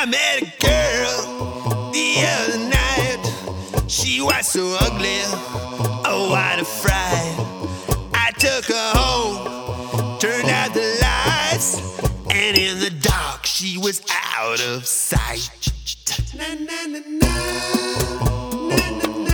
met a girl the other night. She was so ugly, oh what a fright. I took her home, turned out the lights, and in the dark she was out of sight. Na, na, na, na. Na, na, na.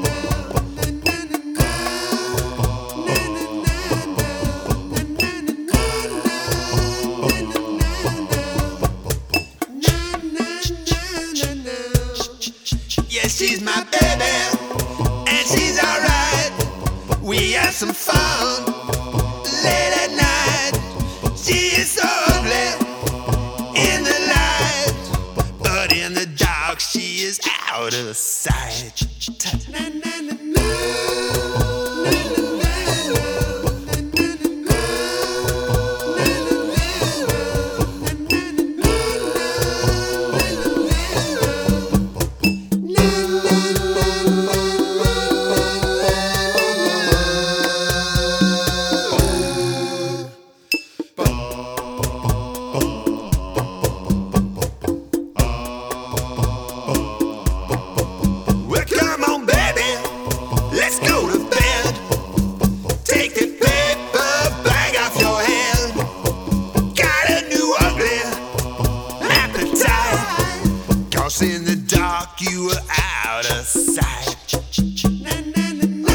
She's my baby, and she's alright. We have some fun late at night. She is so ugly in the light, but in the dark she is out of sight. Na, na, na, na. In the dark, you were out of sight. Na, na, na, na.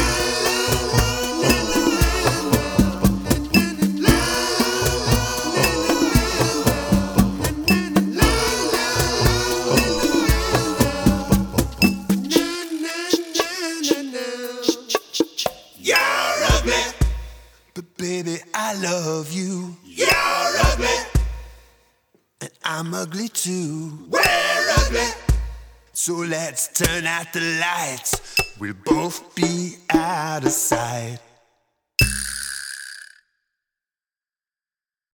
You're ugly, but baby, I love you. You're ugly, and I'm ugly too. We're ugly, so let's turn out the lights. We'll both be out of sight.